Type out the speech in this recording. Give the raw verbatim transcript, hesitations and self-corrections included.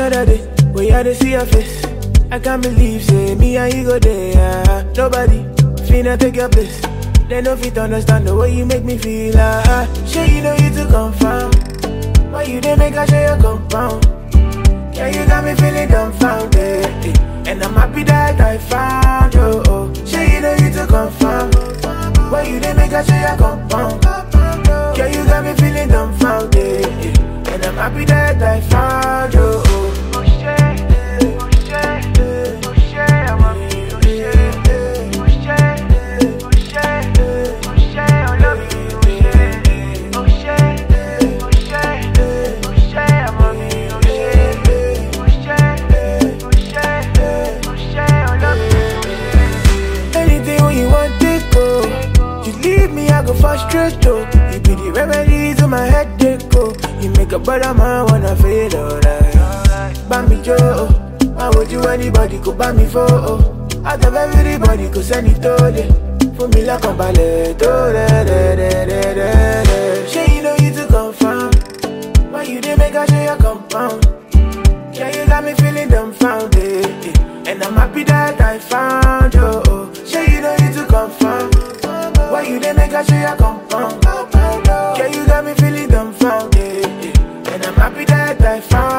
another day, we had to see your face. I can't believe, say, me and you go there. Uh, nobody finna take your place. They no fit understand the way you make me feel. Uh, sure you know you to confirm. Why you didn't make a share your compound? Yeah, you got me feeling dumbfounded. Eh. And I'm happy that I found you. Oh, sure you know you to confirm. Why you didn't make a share your compound? Yeah, you got me feeling dumbfounded. Eh. And I'm happy that I found you. Oh, oh shit. Frustrate though, you be the remedy to my headache. Oh, you make a better man wanna feel alright. Buy me Joe, why would you anybody go buy me for? Oh, out of everybody go send it to them. For me like a ballet, sure you know you to confirm. Why you didn't make a share your compound? Yeah, you got me feeling dumbfounded. And I'm happy that I found you. Oh, sure you know you to confirm. Why you didn't make a share your compound? Yeah, you got me feeling dumbfounded. And I'm happy that I found